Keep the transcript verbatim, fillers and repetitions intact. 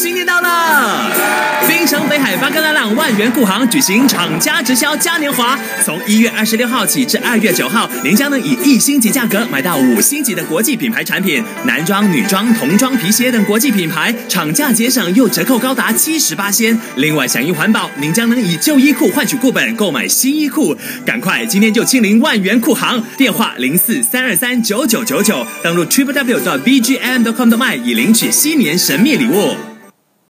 新年到了！槟城北海巴格拉浪万元库行举行厂家直销嘉年华，从一月二十六号起至二月九号，您将能以一星级价格买到五星级的国际品牌产品，男装、女装、童装、皮鞋等国际品牌，厂价节省又折扣高达七十八仙。另外响应环保，您将能以旧衣裤换取库本购买新衣裤。赶快今天就亲临万元库行，电话零四三二三九九九九，登录 triple w 点 b g m 点 com 的卖以领取新年神秘礼物。